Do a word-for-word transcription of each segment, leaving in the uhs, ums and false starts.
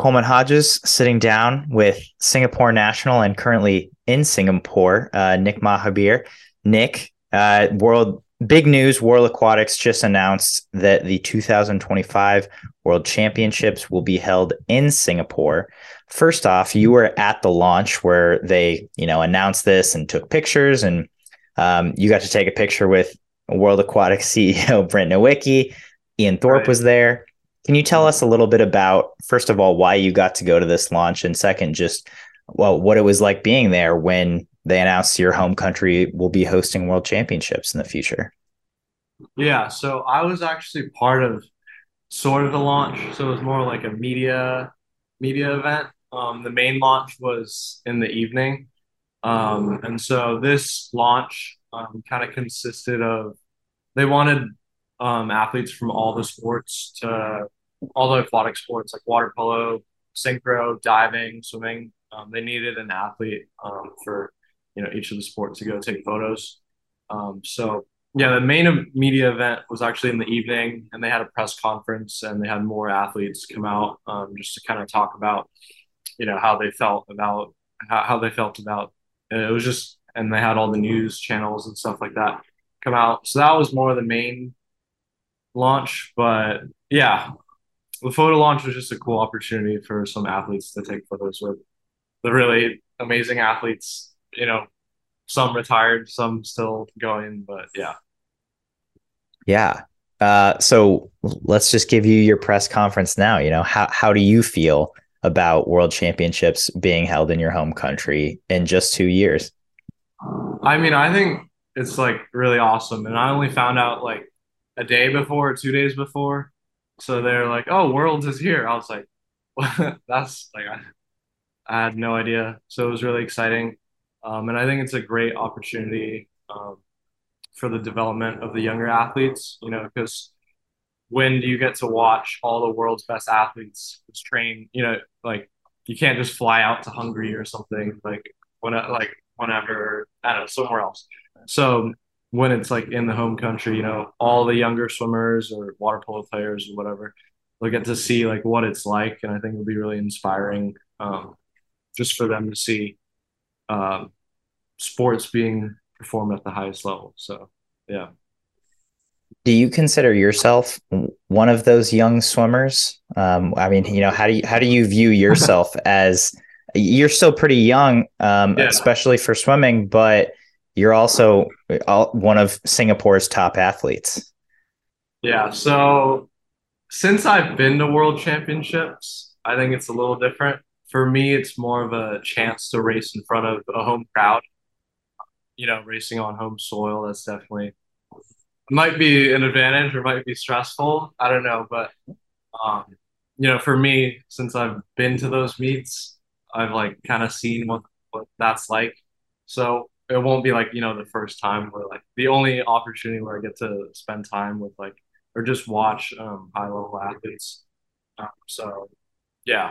Coleman Hodges sitting down with Singapore national and currently in Singapore, uh, Nick Mahabir. Nick, uh, world big news, World Aquatics just announced that the two thousand twenty-five World Championships will be held in Singapore. First off, you were at the launch where they, you know, announced this and took pictures, and um, you got to take a picture with World Aquatics C E O Brent Nowicki. Ian Thorpe Right. was there. Can you tell us a little bit about, first of all, why you got to go to this launch, and second, just well, what it was like being there when they announced your home country will be hosting World Championships in the future? Yeah, so I was actually part of sort of the launch. So it was more like a media media event. Um, the main launch was in the evening. Um, and so this launch um, kind of consisted of they wanted um, athletes from all the sports to all the aquatic sports like water polo, synchro, diving, swimming. Um, they needed an athlete um, for you know each of the sports to go take photos. Um, so yeah, the main media event was actually in the evening, and they had a press conference, and they had more athletes come out um, just to kind of talk about you know how they felt about how, how they felt about it was just, and they had all the news channels and stuff like that come out. So that was more of the main launch, but yeah, the photo launch was just a cool opportunity for some athletes to take photos with the really amazing athletes. You know, some retired, some still going, but yeah. Yeah. Uh, so let's just give you your press conference now. You know, how how do you feel about World Championships being held in your home country in just two years? I mean, I think it's like really awesome, and I only found out like a day before, two days before. So they're like, "Oh, Worlds is here." I was like, "That's like I, I had no idea." So it was really exciting, um, and I think it's a great opportunity um, for the development of the younger athletes. You know, because when do you get to watch all the world's best athletes train? You know, like you can't just fly out to Hungary or something like when like whenever I don't know somewhere else. So when it's like in the home country, you know, all the younger swimmers or water polo players or whatever, they'll get to see like what it's like, and I think it'll be really inspiring, um, just for them to see um, sports being performed at the highest level. So yeah. Do you consider yourself one of those young swimmers? Um, I mean, you know, how do you how do you view yourself as you're still pretty young, um, Yeah. especially for swimming, but you're also one of Singapore's top athletes. Yeah. So since I've been to World Championships, I think it's a little different. For me, it's more of a chance to race in front of a home crowd. You know, racing on home soil, that's definitely might be an advantage or might be stressful. I don't know, but um, you know, for me, since I've been to those meets, I've like kind of seen what what that's like. So it won't be like, you know, the first time where like the only opportunity where I get to spend time with like or just watch um, high level athletes. Um, so yeah.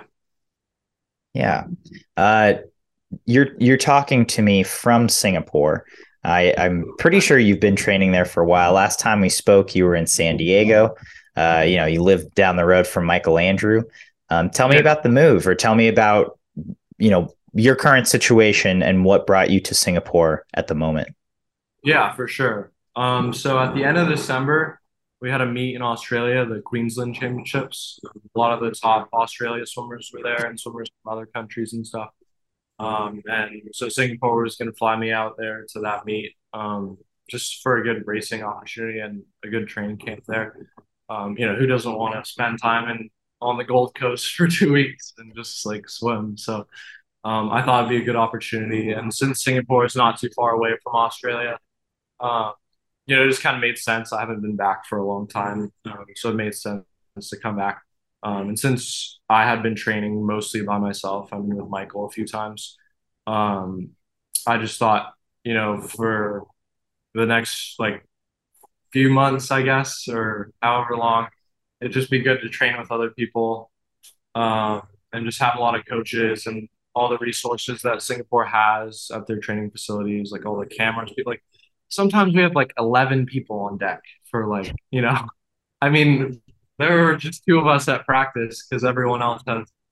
Yeah. Uh, you're you're talking to me from Singapore. I, I'm pretty sure you've been training there for a while. Last time we spoke, you were in San Diego. Uh, you know, you live down the road from Michael Andrew. Um, tell me Yeah. about the move, or tell me about, you know, your current situation and what brought you to Singapore at the moment. Yeah, for sure. Um, so at the end of December, we had a meet in Australia, the Queensland Championships. A lot of the top Australia swimmers were there and swimmers from other countries and stuff. Um, and so Singapore was going to fly me out there to that meet, um, just for a good racing opportunity and a good training camp there. Um, you know, who doesn't want to spend time in on the Gold Coast for two weeks and just like swim? So um, I thought it'd be a good opportunity. And since Singapore is not too far away from Australia, uh, you know, it just kind of made sense. I haven't been back for a long time, um, so it made sense to come back. Um, and since I had been training mostly by myself, I've been with Michael a few times. Um, I just thought, you know, for the next like few months, I guess, or however long, it'd just be good to train with other people, um, and just have a lot of coaches and all the resources that Singapore has at their training facilities, like all the cameras. Like sometimes we have like eleven people on deck for like, you know, I mean, there were just two of us at practice because everyone else has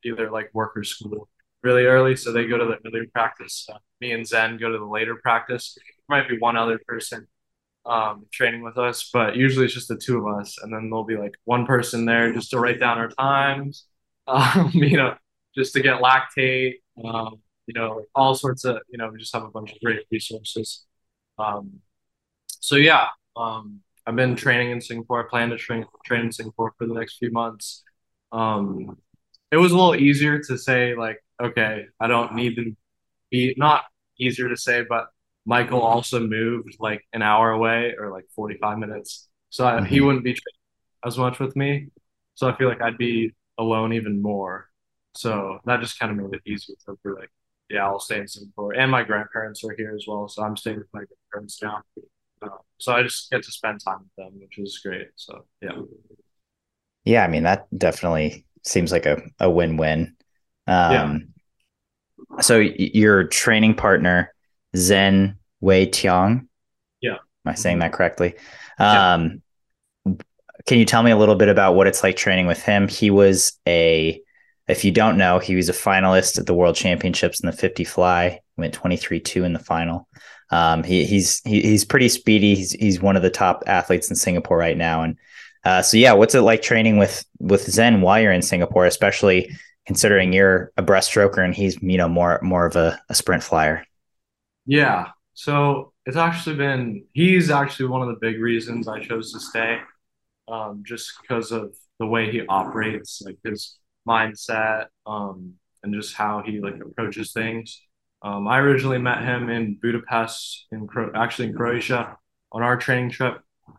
either like work or school really early, so they go to the earlier practice. Uh, me and Zen go to the later practice. There might be one other person um, training with us, but usually it's just the two of us, and then there'll be like one person there just to write down our times, um, you know, just to get lactate, um, you know, like all sorts of, you know, we just have a bunch of great resources. Um, so yeah, um, I've been training in Singapore. I plan to train train in Singapore for the next few months. Um, it was a little easier to say like, okay, I don't need to be not easier to say, but Michael also moved like an hour away or like forty-five minutes. So I, he Hmm. wouldn't be training as much with me. So I feel like I'd be alone even more. So that just kind of made it easier to be like, yeah, I'll stay in Singapore. And my grandparents are here as well. So I'm staying with my grandparents now. Uh, so I just get to spend time with them, which is great. So yeah. Yeah, I mean that definitely seems like a, a win-win. Yeah. Um, so y- your training partner, Zen Wei Tiang, am Yeah. I saying Mhm. that correctly? Yeah. Um, can you tell me a little bit about what it's like training with him? He was a, if you don't know, he was a finalist at the World Championships in the fifty fly, went twenty-three two in the final. Um, he, he's he, he's pretty speedy. He's he's one of the top athletes in Singapore right now. And uh, so yeah, what's it like training with with Zen while you're in Singapore, especially considering you're a breaststroker and he's you know more more of a, a sprint flyer. Yeah. So it's actually been, he's actually one of the big reasons I chose to stay, um, just because of the way he operates, like his mindset, um, and just how he like approaches things. Um, I originally met him in Budapest, in Cro actually in Croatia, on our training trip,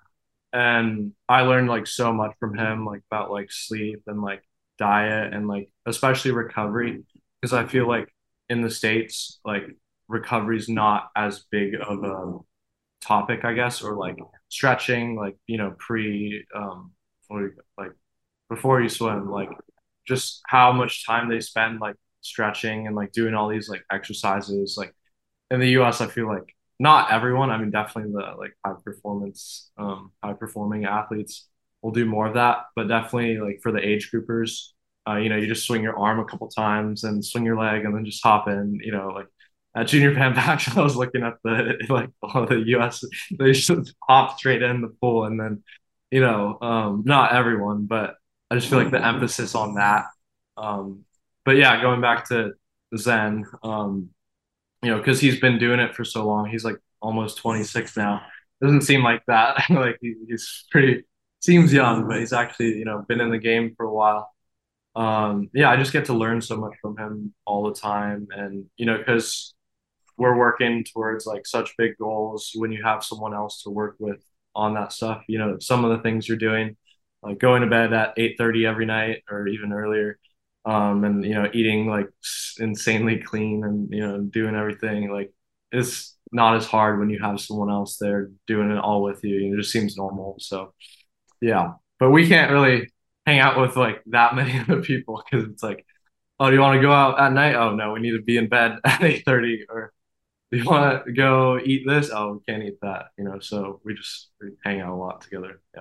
and I learned like so much from him, like about like sleep and like diet and like especially recovery, because I feel like in the States, like recovery is not as big of a topic, I guess, or like stretching, like you know, pre, um, or like before you swim, like just how much time they spend like stretching and like doing all these like exercises. Like in the U S, I feel like not everyone, I mean, definitely the like high performance, um, high performing athletes will do more of that, but definitely like for the age groupers, uh, you know, you just swing your arm a couple times and swing your leg and then just hop in, you know, like at Junior Pan Pac, I was looking at the like all the U S, they should hop straight in the pool and then, you know, um, not everyone, but I just feel like the emphasis on that. Um, but yeah, going back to Zen, um, you know, because he's been doing it for so long. He's like almost twenty-six now. Doesn't seem like that. Like he, he's pretty, seems young, but he's actually, you know, been in the game for a while. Um, yeah, I just get to learn so much from him all the time. And, you know, because we're working towards like such big goals when you have someone else to work with on that stuff, you know, some of the things you're doing, like going to bed at eight thirty every night or even earlier, um, and you know, eating like insanely clean and you know, doing everything like it's not as hard when you have someone else there doing it all with you. It just seems normal. So yeah, but we can't really hang out with like that many other people because it's like, oh, do you want to go out at night? Oh no, we need to be in bed at eight thirty. Or do you want to go eat this? Oh, we can't eat that, you know. So we just we hang out a lot together. Yeah,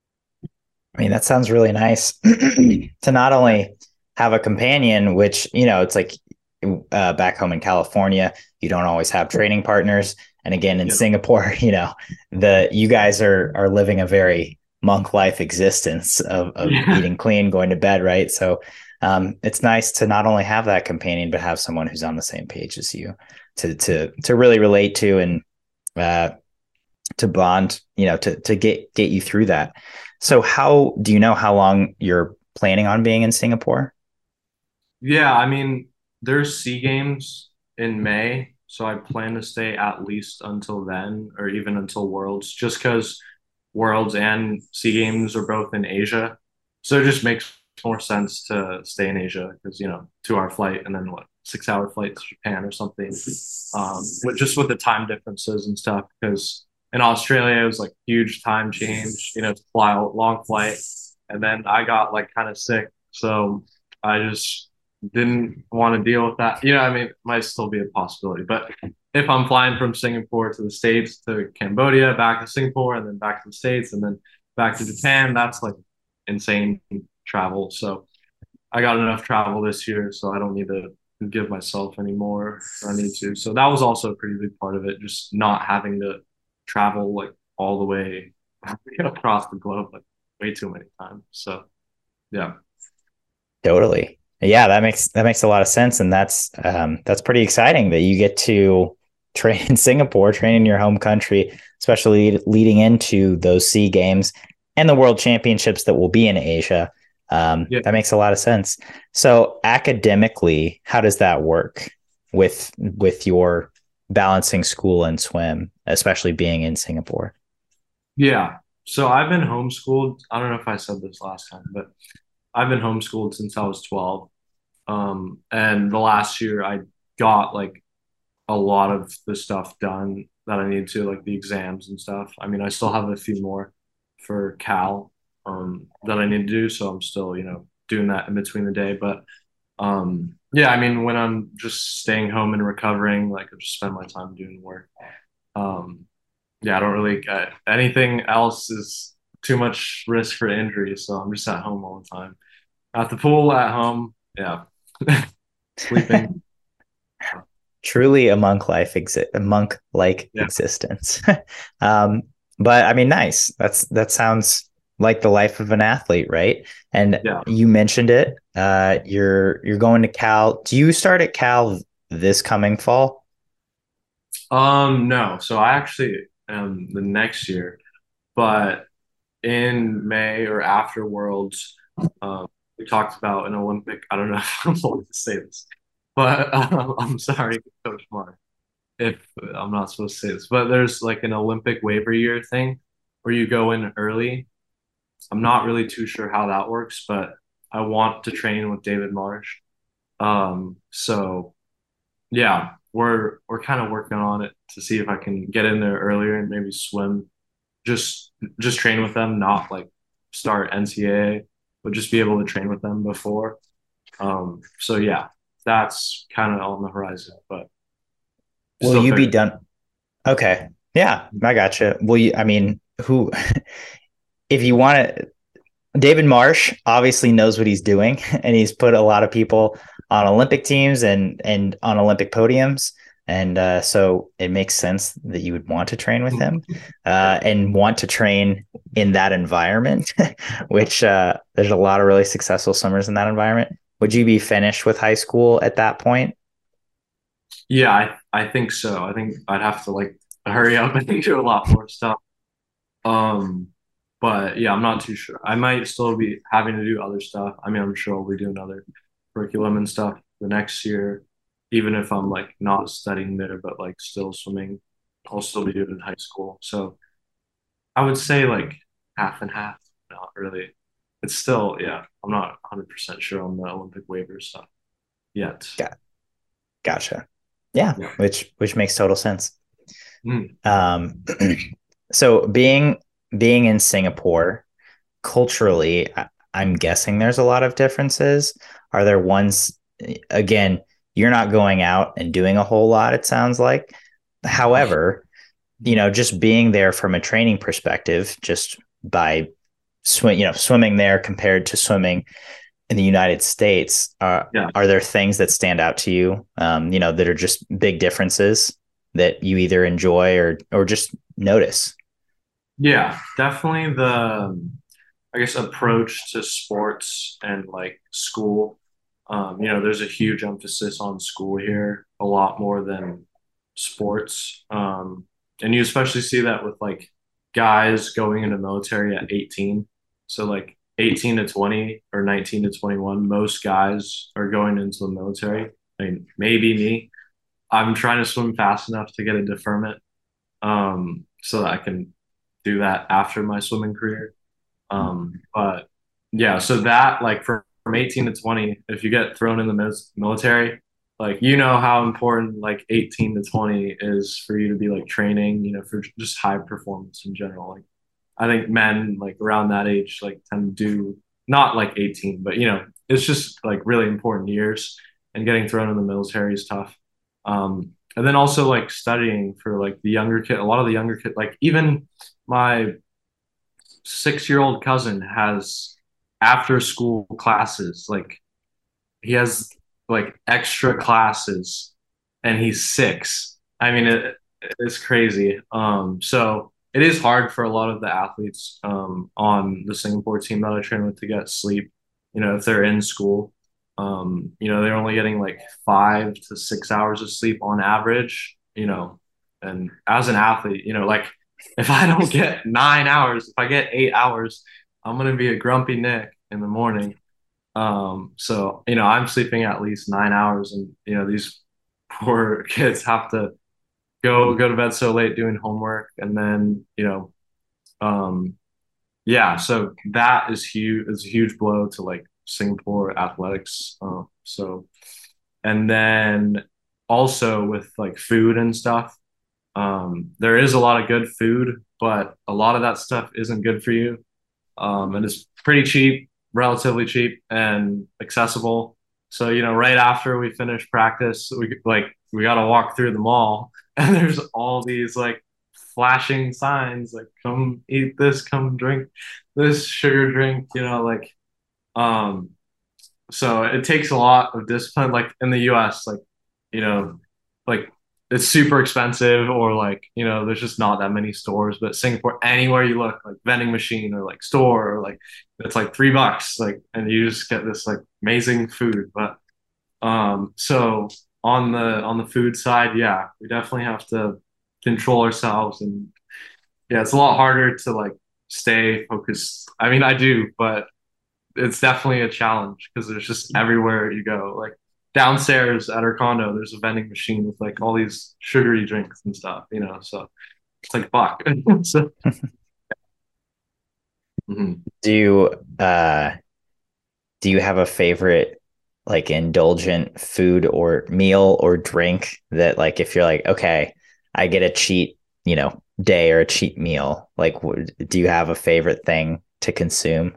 I mean, that sounds really nice to not yeah, only have a companion, which, you know, it's like uh, back home in California, you don't always have training partners. And again, in yeah, Singapore, you know, the you guys are are living a very monk life existence of, of yeah, eating clean, going to bed, right? So um, it's nice to not only have that companion, but have someone who's on the same page as you to to to really relate to and uh, to bond, you know, to to get get you through that. So how do you know how long you're planning on being in Singapore? yeah. I mean, there's Sea Games in May, so I plan to stay at least until then, or even until Worlds, just because Worlds and Sea Games are both in Asia, so it just makes more sense to stay in Asia because you know, two hour flight and then what, six hour flight to Japan or something, um, with just with the time differences and stuff. Because in Australia it was like huge time change, you know, to fly a long flight, and then I got like kind of sick, so I just didn't want to deal with that. You know, I mean, it might still be a possibility, but if I'm flying from Singapore to the States to Cambodia, back to Singapore, and then back to the States, and then back to Japan, that's like insane travel. So I got enough travel this year, so I don't need to give myself any more if I need to. So that was also a pretty big part of it, just not having to travel like all the way across the globe like way too many times. So yeah. Totally. Yeah, that makes that makes a lot of sense, and that's um, that's pretty exciting that you get to train in Singapore, train in your home country, especially leading into those SEA Games and the World Championships that will be in Asia. Um, Yeah. that makes a lot of sense. So academically, how does that work with with your balancing school and swim, especially being in Singapore? Yeah. So I've been homeschooled. I don't know if I said this last time, but I've been homeschooled since I was twelve. Um, and the last year I got like a lot of the stuff done that I need to, like the exams and stuff. I mean, I still have a few more for Cal um, that I need to do, so I'm still, you know, doing that in between the day. But um, yeah, I mean, when I'm just staying home and recovering, like I just spend my time doing work. Um, yeah, I don't really uh, anything else is too much risk for injury, so I'm just at home all the time. At the pool, at home, yeah, sleeping. Truly a monk life exi- a monk like Yeah, existence. um, but I mean, nice. That's that sounds like the life of an athlete, right? And yeah. you mentioned it. Uh, you're you're going to Cal. Do you start at Cal this coming fall? Um, no. So I actually am the next year, but in May or after Worlds, um, we talked about an Olympic. I don't know if I'm supposed to say this, but um, I'm sorry, Coach Mark, if I'm not supposed to say this, but there's like an Olympic waiver year thing where you go in early. I'm not really too sure how that works, but I want to train with David Marsh. Um, so yeah, we're we're kind of working on it to see if I can get in there earlier and maybe swim. Just just train with them, not like start N C A A, but just be able to train with them before. Um, so yeah, that's kind of on the horizon, but Will still you be figuring. done? Okay. Yeah, I gotcha. Will you, I mean, who, if you want to, David Marsh obviously knows what he's doing, and he's put a lot of people on Olympic teams and and on Olympic podiums. And uh, so it makes sense that you would want to train with him uh, and want to train in that environment, which uh, there's a lot of really successful swimmers in that environment. Would you be finished with high school at that point? Yeah, I I think so. I think I'd have to like hurry up and do a lot more stuff. Um, but yeah, I'm not too sure. I might still be having to do other stuff. I mean, I'm sure I'll be doing other curriculum and stuff the next year, even if I'm like not studying there, but like still swimming. I'll still be doing in high school. So I would say like half and half. Not really. It's still, yeah, I'm not one hundred percent sure on the Olympic waiver stuff yet. Got, gotcha. Yeah, Yeah. which which makes total sense. Mm. Um, so being being in Singapore culturally, I, I'm guessing there's a lot of differences. Are there ones, again, you're not going out and doing a whole lot, it sounds like. However, you know, just being there from a training perspective, just by swim, you know, swimming there compared to swimming in the United States, uh, Yeah. are there things that stand out to you, um, you know, that are just big differences that you either enjoy or or just notice? Yeah, definitely the I guess approach to sports and like school. Um, you know, there's a huge emphasis on school here, a lot more than sports. Um, and you especially see that with like guys going into military at eighteen. So like eighteen to twenty or nineteen to twenty-one, most guys are going into the military. I mean, maybe me. I'm trying to swim fast enough to get a deferment, um, so that I can do that after my swimming career. Um, but yeah, so that like from, from eighteen to twenty, if you get thrown in the mis- military, like you know how important like eighteen to twenty is for you to be like training, you know, for just high performance in general. Like I think men like around that age like tend to do not like eighteen, but you know, it's just like really important years and getting thrown in the military is tough. Um, and then also like studying for like the younger kid, a lot of the younger kid, like even my six year old cousin has after school classes. Like he has like extra classes and he's six. I mean, it, it's crazy. Um, so it is hard for a lot of the athletes um, on the Singapore team that I train with to get sleep. You know, if they're in school, um, you know, they're only getting like five to six hours of sleep on average. You know, and as an athlete, you know, like if I don't get nine hours, if I get eight hours, I'm gonna be a grumpy Nick in the morning. Um, so, you know, I'm sleeping at least nine hours and, you know, these poor kids have to go go to bed so late doing homework and then, you know, um, yeah, so that is huge is a huge blow to like Singapore athletics. Uh, so and then also with like food and stuff, um, there is a lot of good food, but a lot of that stuff isn't good for you. Um, and it's pretty cheap, relatively cheap and accessible. So, you know, right after we finish practice, we like we got to walk through the mall, and there's all these like flashing signs like "Come eat this, come drink this sugar drink," you know, like um. So it takes a lot of discipline. Like in the U S, like you know, like it's super expensive or like you know there's just not that many stores, but Singapore anywhere you look like vending machine or like store or like it's like three bucks like and you just get this like amazing food. But um so on the on the food side, yeah, we definitely have to control ourselves. And yeah, it's a lot harder to like stay focused. I mean, I do, but it's definitely a challenge because there's just everywhere you go. Like downstairs at our condo, there's a vending machine with like all these sugary drinks and stuff, you know. So it's like fuck. So, mhm. Do you uh do you have a favorite like indulgent food or meal or drink that like if you're like, okay, I get a cheat, you know, day or a cheat meal, like would, do you have a favorite thing to consume?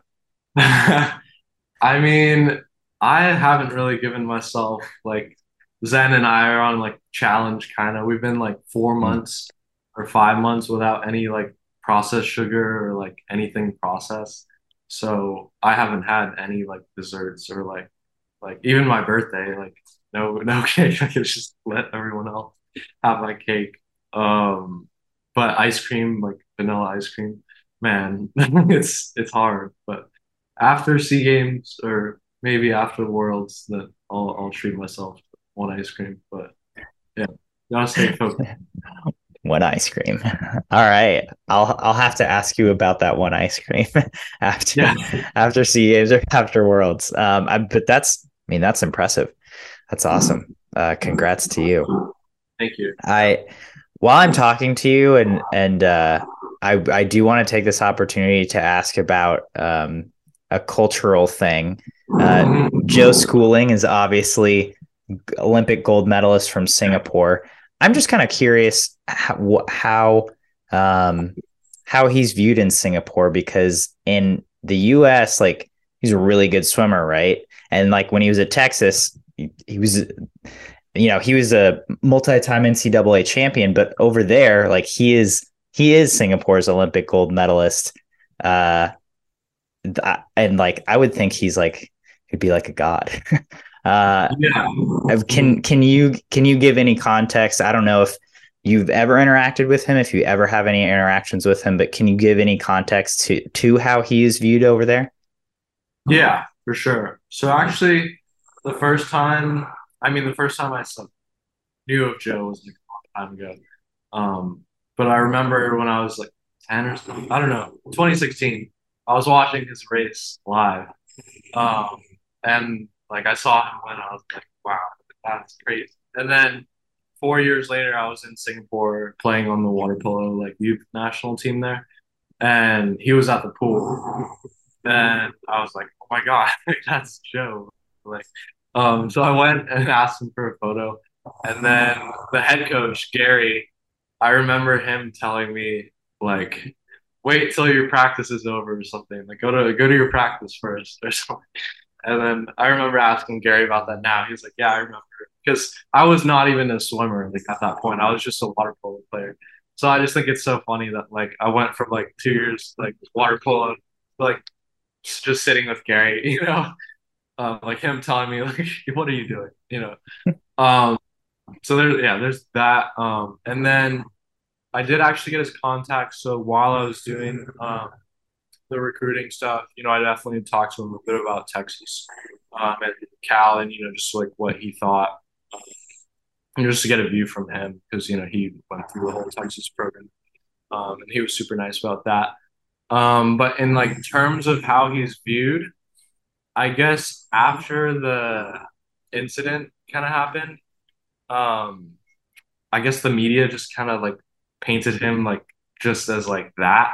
I mean, I haven't really given myself like Zen and I are on like challenge kind of. We've been like four Mm. months or five months without any like processed sugar or like anything processed. So I haven't had any like desserts or like like even my birthday, like no no cake. I could just let everyone else have my cake. Um, but ice cream, like vanilla ice cream, man, it's it's hard. But after Sea Games or maybe after the Worlds, that I'll I'll treat myself to one ice cream. But yeah, you gotta stay focused. One ice cream. All right. I'll I'll have to ask you about that one ice cream after Yeah, after Sea Games or after Worlds. Um, I, but that's I mean that's impressive. That's awesome. Uh, congrats to you. thank you. I while I'm talking to you and and uh, I I do want to take this opportunity to ask about um, a cultural thing. Uh, Joe Mhm. Schooling is obviously Olympic gold medalist from Singapore. I'm just kind of curious how how um, how he's viewed in Singapore because in the U S, like he's a really good swimmer, right? And like when he was at Texas, he, he was you know, he was a multi-time N C double A champion, but over there, like he is he is Singapore's Olympic gold medalist. Uh and like I would think he's like he'd be like a god. uh Yeah. can can you can you give any context? I don't know if you've ever interacted with him, if you ever have any interactions with him, but can you give any context to to how he is viewed over there? Yeah, for sure. So actually, the first time, I mean, the first time I saw, knew of Joe was like a long time ago. Um, but I remember when I was like ten or something, I don't know, twenty sixteen, I was watching his race live. Um, and like I saw him win, I was like, wow, that's crazy. And then four years later, I was in Singapore playing on the water polo like youth national team there, and he was at the pool. And I was like, oh my God, that's Joe. Like, um, so I went and asked him for a photo. And then the head coach, Gary, I remember him telling me, like, wait till your practice is over or something. Like, go to go to your practice first or something. And then I remember asking Gary about that now. He's like, yeah, I remember. Because I was not even a swimmer like at that point. I was just a water polo player. So I just think it's so funny that like I went from like two years like water polo to, like just sitting with Gary, you know. Uh, like him telling me like, "What are you doing?" You know. Um, so there's yeah, there's that. Um, and then I did actually get his contact. So while I was doing um, the recruiting stuff, you know, I definitely talked to him a bit about Texas um, and Cal, and you know, just like what he thought, and just to get a view from him because you know he went through the whole Texas program, um, and he was super nice about that. Um, but in like terms of how he's viewed, I guess after the incident kind of happened, um, I guess the media just kind of like painted him like just as like that.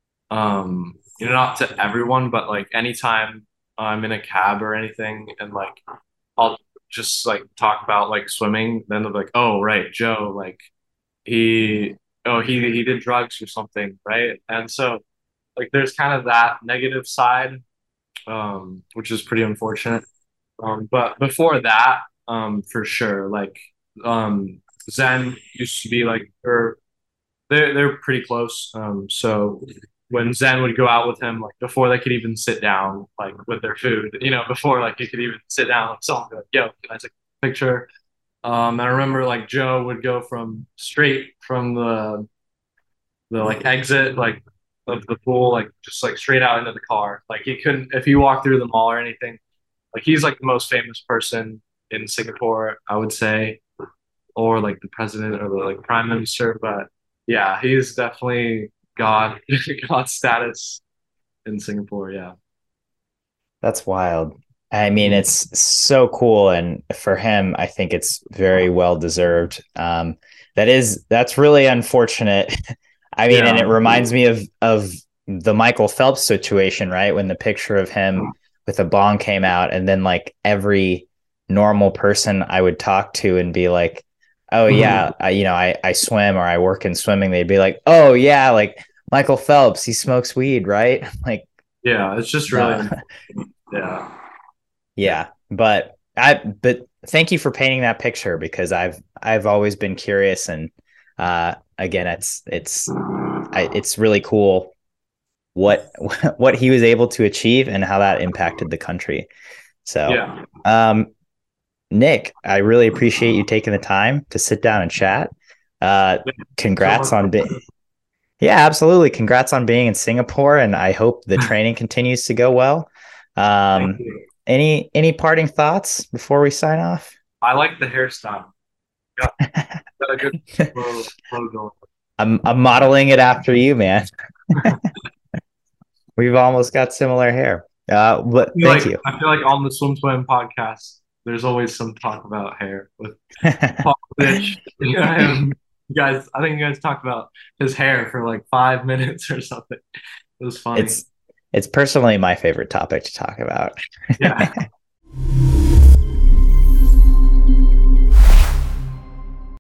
Um, you know, not to everyone, but like anytime I'm in a cab or anything and like I'll just like talk about like swimming, then they're like, oh right, Joe, like he oh he he did drugs or something, right? And so like there's kind of that negative side, um, which is pretty unfortunate. Um, but before that, um, for sure, like um, Zen used to be like, or they're they're pretty close. Um, so when Zen would go out with him, like before they could even sit down, like with their food, you know, before like you could even sit down, like someone would be like, "Yo, can I take a picture?" Um, and I remember like Joe would go from straight from the the like exit like of the pool, like just like straight out into the car. Like he couldn't if he walked through the mall or anything. Like he's like the most famous person in Singapore, I would say, or like the president or the like prime minister. But yeah, he's definitely God, God status in Singapore. Yeah, That's wild. I mean, it's so cool. And for him, I think it's very well deserved. Um, that is, that's really unfortunate. I mean, and yeah, it reminds me of, of the Michael Phelps situation, right? When the picture of him with a bong came out, and then like every normal person I would talk to and be like, oh, Mhm. yeah, I, you know, I, I swim or I work in swimming. They'd be like, oh, yeah, like Michael Phelps, he smokes weed, right? Like, Yeah. It's just really, no. unfortunate. Yeah, Yeah, but I but thank you for painting that picture because I've I've always been curious and uh again it's it's I, it's really cool what what he was able to achieve and how that impacted the country. So, yeah. um Nick, I really appreciate you taking the time to sit down and chat. Uh So congrats much. on being Yeah, absolutely. Congrats on being in Singapore, and I hope the training continues to go well. Thank Um, you. any any parting thoughts before we sign off? I like the hairstyle. Yeah, got a good flow, flow going. I'm I'm modeling it after you, man. We've almost got similar hair. Uh, but feel thank like you. I feel like on the Swim Swim podcast, there's always some talk about hair with Paul Stitch. You know him. You guys, I think you guys talked about his hair for like five minutes or something. It was funny. it's it's personally my favorite topic to talk about. Yeah.